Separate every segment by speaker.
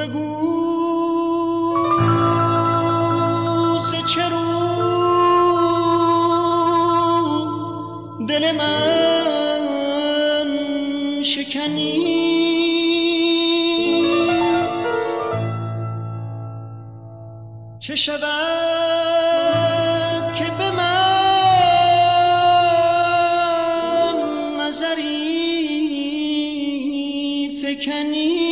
Speaker 1: دل من شکنی چه شود که به من نظری فکنی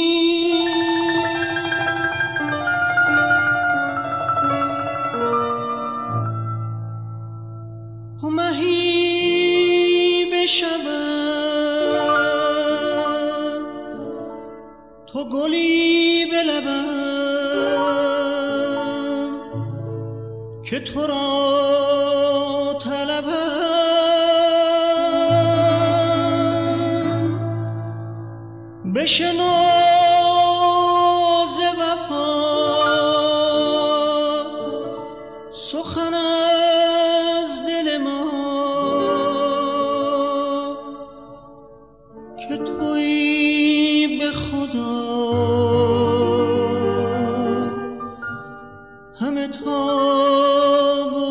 Speaker 1: تو گلی به لبم که تو را طلبم بشنو ز وفا سخن از دل ما که تویی به خدا همه تاب و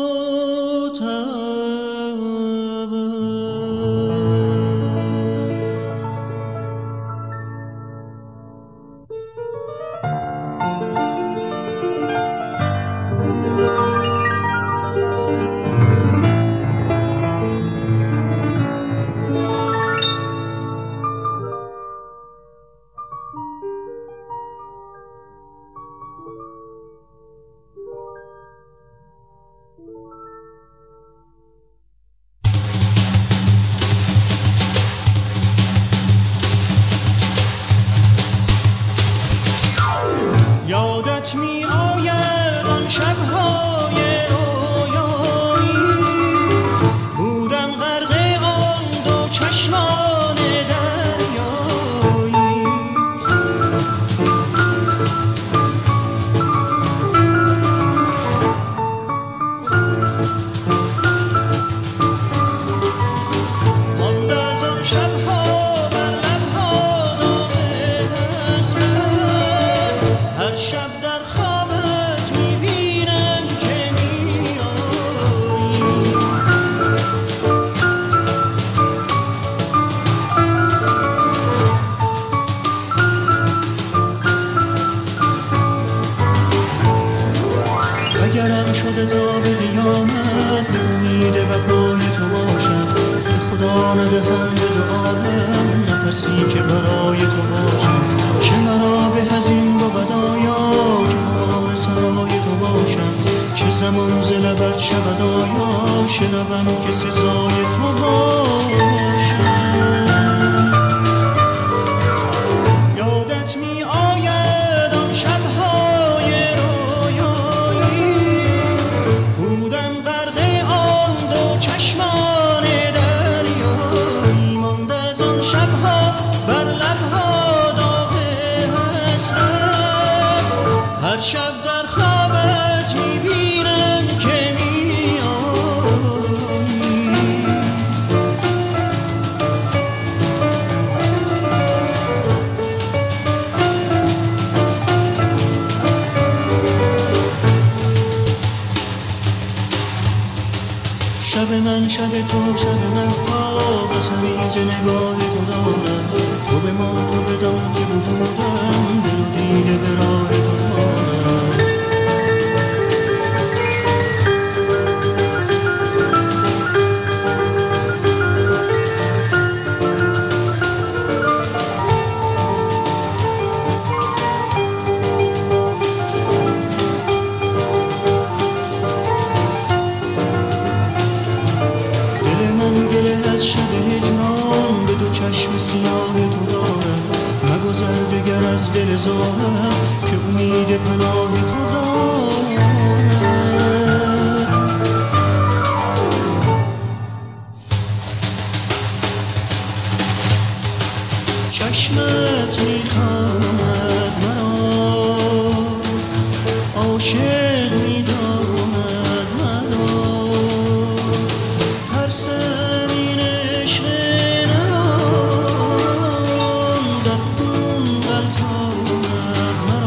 Speaker 1: یادت می آید آن شب‌های رویایی بودم غرق آن دو چشمان دریایی مانده از آن شب‌ها بر لب‌ها داغ حسرت هر شب در خوابت میبینم که میایی اگرم شده تا به قیامت به امید وفای تو باشم به خدا ندهم به دو عالم نفسی که برای تو باشم چه مرا به از این بود آیا که حال سرای تو باشم چه زمان ز لبت شود آیا شنوم که سزای تو باشم یادت می آید آن شب‌های رویایی بودم غرق آن دو چشمان دریایی مانده از آن شب‌ها بر لب‌ها داغ حسرت هر شب در خوابت میبینم که میایی شب من شب تو شب مهتاب اثری ز نگاه تو دارم تو به ما تو بدان که وجودم دل و دیده به راه تو دارم از شب هجران به دو چشم سیاه تو دارم مگذر دگر از دل زارم که امید پناه تو دارم چشمت میخواند مرا عاشق میداند مرا ترسم من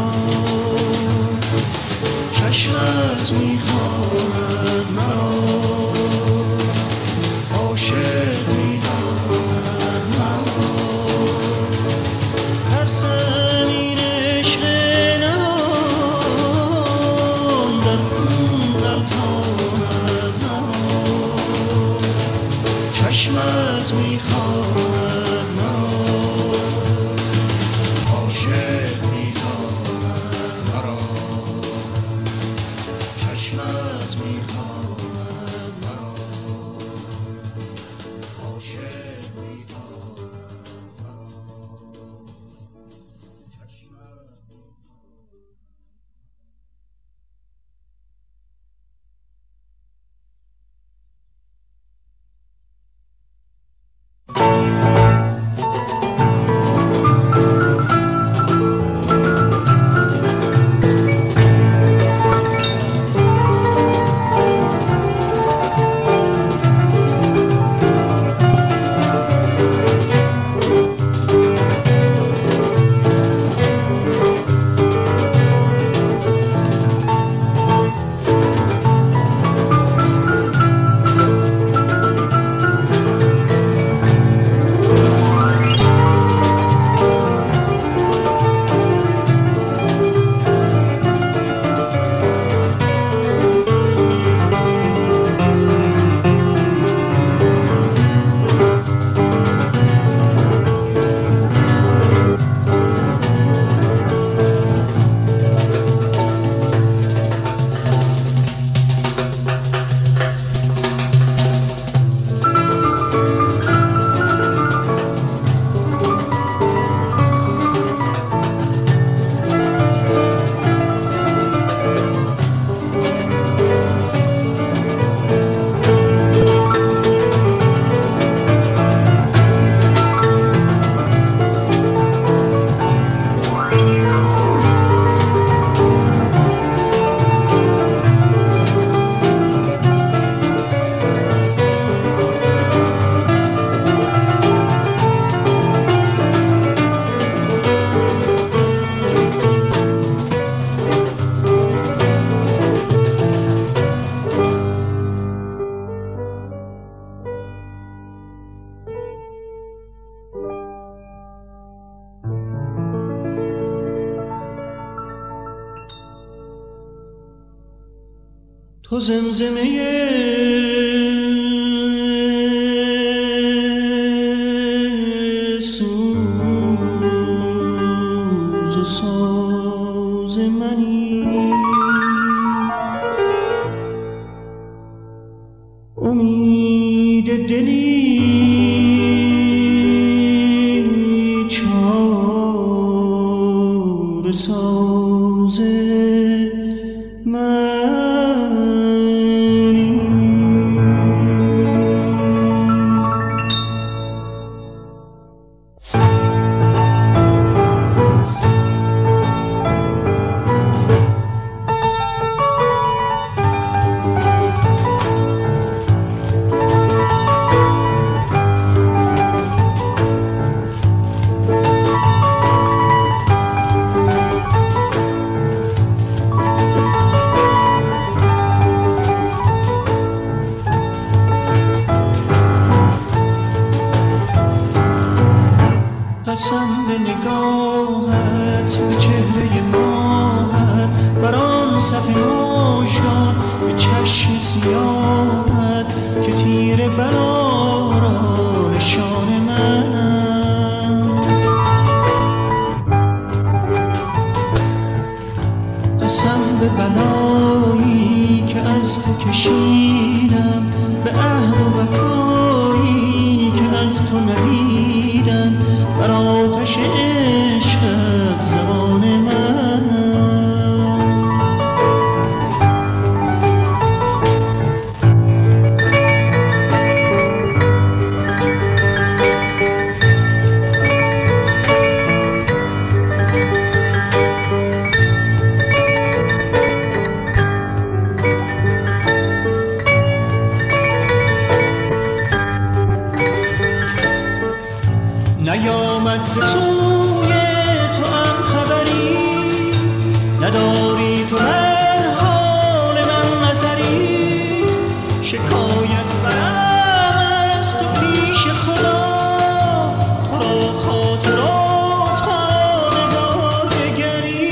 Speaker 1: تو زمزمه سوز و ساز منی، امید دلی چاره ساز منی. قسم به نگاهت، به چهره ماهت، بر آن صف نوشان، به چشم سیاهت که تیر بلا را نشان منم. قسم به بلایی که از تو کشیدم، به عهد و وفایی که از تو ندیدم، بر آتش عشقت زبان منم. نیامد ز سوی تو هم خبری، نداری تو بر حال من نظری. شکایت برم از تو پیش خدا، تو را خاطر افتاده با دگری.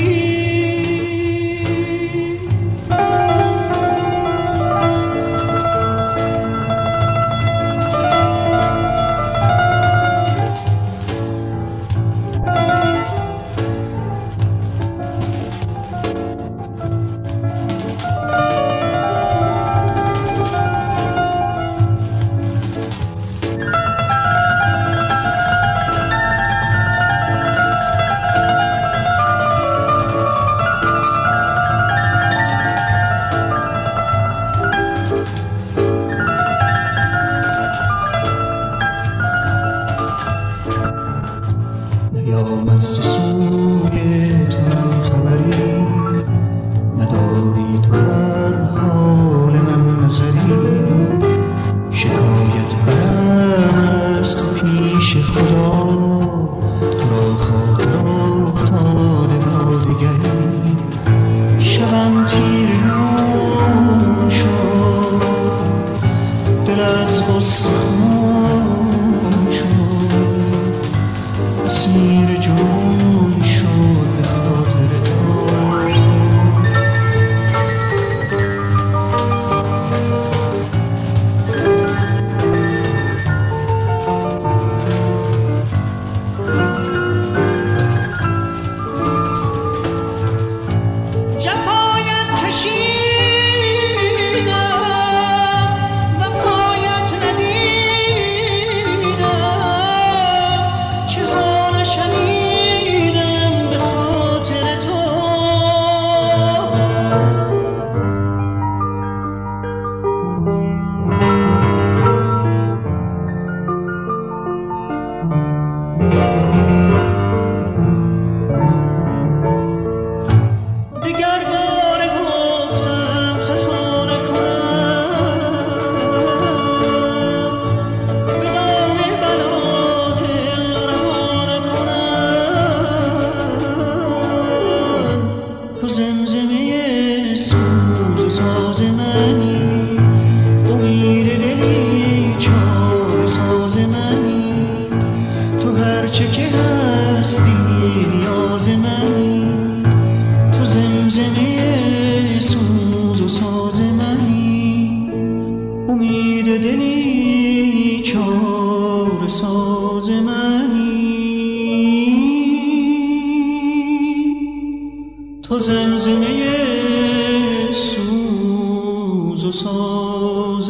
Speaker 1: نیامد ز سوی تو هم خبری، نداری تو بر حال من نظری. شکایت برم از تو پیش خدا، تو را خاطر افتاده با دگری. شبم تیر نو شد، دل از غصه خون شد، اسیر جون شد به خاطر تو. جفایت کشیدم و پایت ندیدم، چه حال شنیدم به خاطر تو. دیگر بار گفتم خطا نکنم، به دام بلا دل رها نکنم. تو زمزمه سوز و ساز منی، امید دلی چاره ساز منی. تو هرچه که هستی نیاز منی، تو زمزمه سوز و ساز منی. امید دلی چار ساز منی، تو زمزمه سوز و ساز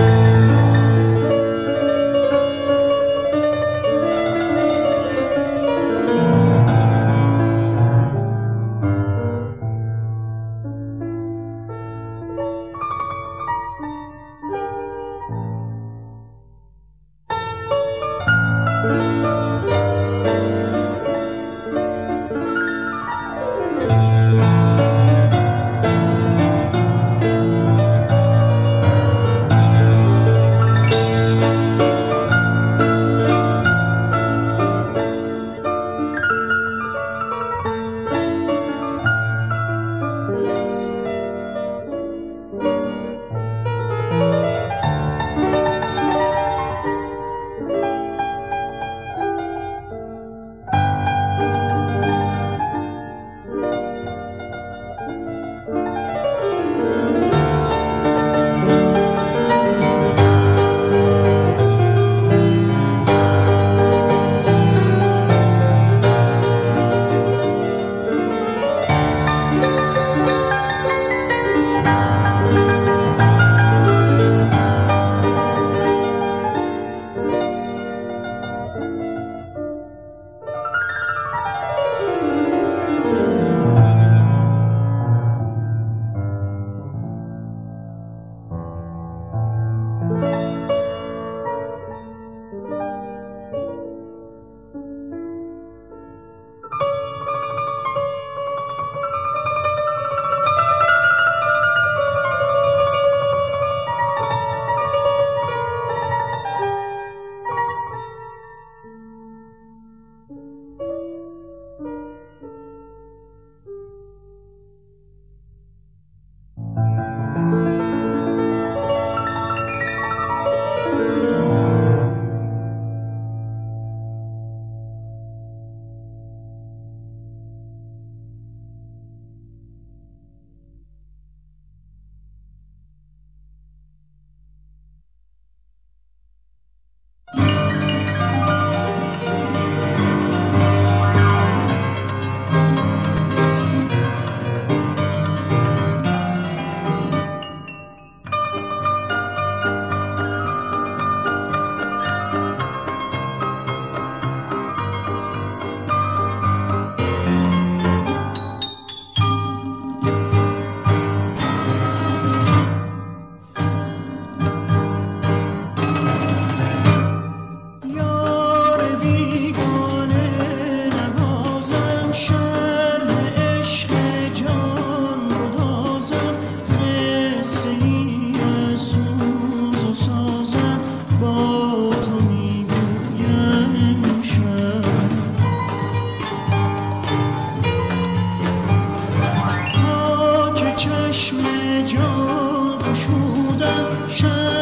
Speaker 1: چشم جان گشودم